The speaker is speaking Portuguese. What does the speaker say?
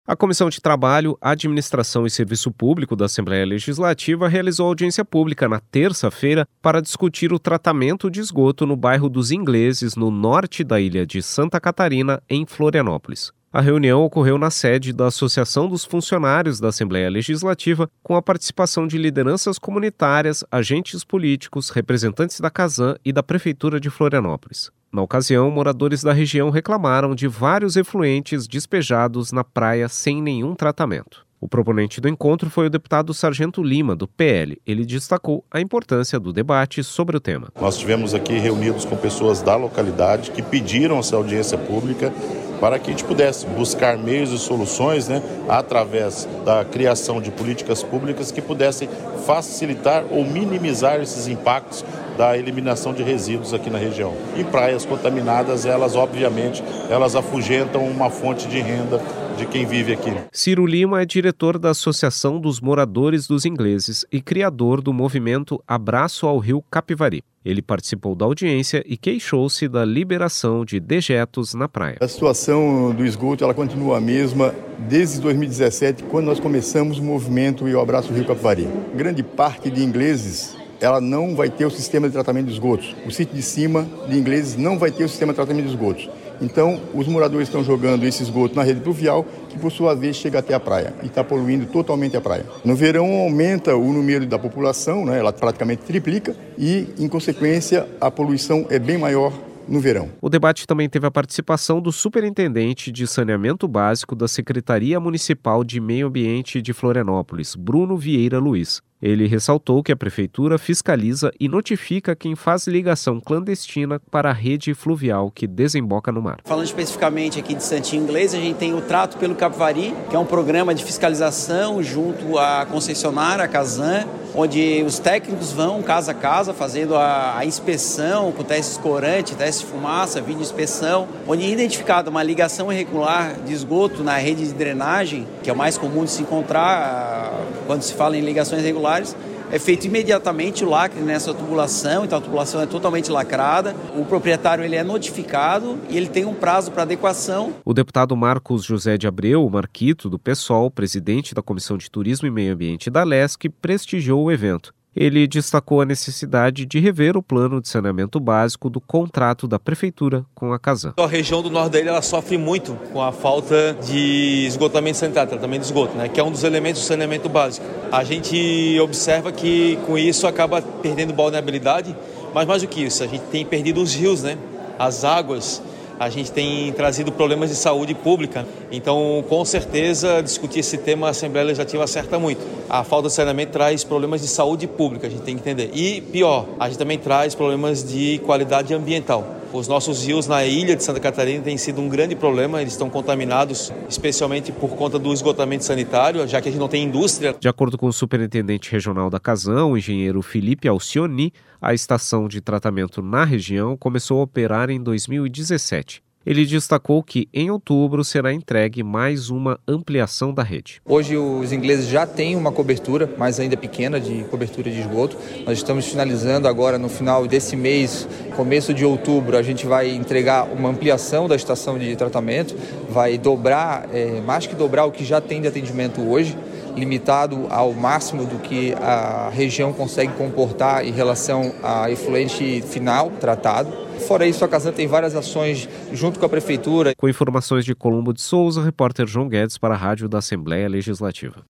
A Comissão de Trabalho, Administração e Serviço Público da Assembleia Legislativa realizou audiência pública na terça-feira para discutir o tratamento de esgoto no bairro dos Ingleses, no norte da ilha de Santa Catarina, em Florianópolis. A reunião ocorreu na sede da Associação dos Funcionários da Assembleia Legislativa, com a participação de lideranças comunitárias, agentes políticos, representantes da Casan e da Prefeitura de Florianópolis. Na ocasião, moradores da região reclamaram de vários efluentes despejados na praia sem nenhum tratamento. O proponente do encontro foi o deputado Sargento Lima, do PL. Ele destacou a importância do debate sobre o tema. Nós estivemos aqui reunidos com pessoas da localidade que pediram essa audiência pública para que a gente pudesse buscar meios e soluções, através da criação de políticas públicas que pudessem facilitar ou minimizar esses impactos da eliminação de resíduos aqui na região. Em praias contaminadas, elas afugentam uma fonte de renda de quem vive aqui. Ciro Lima é diretor da Associação dos Moradores dos Ingleses e criador do movimento Abraço ao Rio Capivari. Ele participou da audiência e queixou-se da liberação de dejetos na praia. A situação do esgoto ela continua a mesma desde 2017, quando nós começamos o movimento e o Abraço ao Rio Capivari. Grande parte de Ingleses ela não vai ter o sistema de tratamento de esgotos. O sítio de cima de Ingleses não vai ter o sistema de tratamento de esgotos. Então, os moradores estão jogando esse esgoto na rede pluvial, que por sua vez chega até a praia e está poluindo totalmente a praia. No verão aumenta o número da população, ela praticamente triplica e, em consequência, a poluição é bem maior no verão. O debate também teve a participação do superintendente de saneamento básico da Secretaria Municipal de Meio Ambiente de Florianópolis, Bruno Vieira Luiz. Ele ressaltou que a Prefeitura fiscaliza e notifica quem faz ligação clandestina para a rede fluvial que desemboca no mar. Falando especificamente aqui de Santinho Inglês, a gente tem o Trato pelo Capivari, que é um programa de fiscalização junto à concessionária, a Casan, onde os técnicos vão casa a casa fazendo a inspeção com testes corante, teste de fumaça, vídeo inspeção, onde é identificada uma ligação irregular de esgoto na rede de drenagem, que é o mais comum de se encontrar quando se fala em ligações irregulares. É feito imediatamente o lacre nessa tubulação, então a tubulação é totalmente lacrada. O proprietário ele é notificado e ele tem um prazo para adequação. O deputado Marcos José de Abreu, o Marquito, do PSOL, presidente da Comissão de Turismo e Meio Ambiente da LESC, prestigiou o evento. Ele destacou a necessidade de rever o plano de saneamento básico do contrato da Prefeitura com a Casan. A região do norte da ilha ela sofre muito com a falta de esgotamento sanitário, tratamento de esgoto, que é um dos elementos do saneamento básico. A gente observa que com isso acaba perdendo balneabilidade, mas mais do que isso, a gente tem perdido os rios, as águas. A gente tem trazido problemas de saúde pública. Então, com certeza, discutir esse tema a Assembleia Legislativa acerta muito. A falta de saneamento traz problemas de saúde pública, a gente tem que entender. E, pior, a gente também traz problemas de qualidade ambiental. Os nossos rios na ilha de Santa Catarina têm sido um grande problema, eles estão contaminados, especialmente por conta do esgotamento sanitário, já que a gente não tem indústria. De acordo com o superintendente regional da Casan, o engenheiro Felipe Alcioni, a estação de tratamento na região começou a operar em 2017. Ele destacou que em outubro será entregue mais uma ampliação da rede. Hoje os ingleses já têm uma cobertura, mas ainda pequena, de cobertura de esgoto. Nós estamos finalizando agora no final desse mês, começo de outubro, a gente vai entregar uma ampliação da estação de tratamento, vai dobrar, mais que dobrar o que já tem de atendimento hoje, limitado ao máximo do que a região consegue comportar em relação a efluente final tratado. Fora isso, a Casan tem várias ações junto com a Prefeitura. Com informações de Colombo de Souza, repórter João Guedes para a Rádio da Assembleia Legislativa.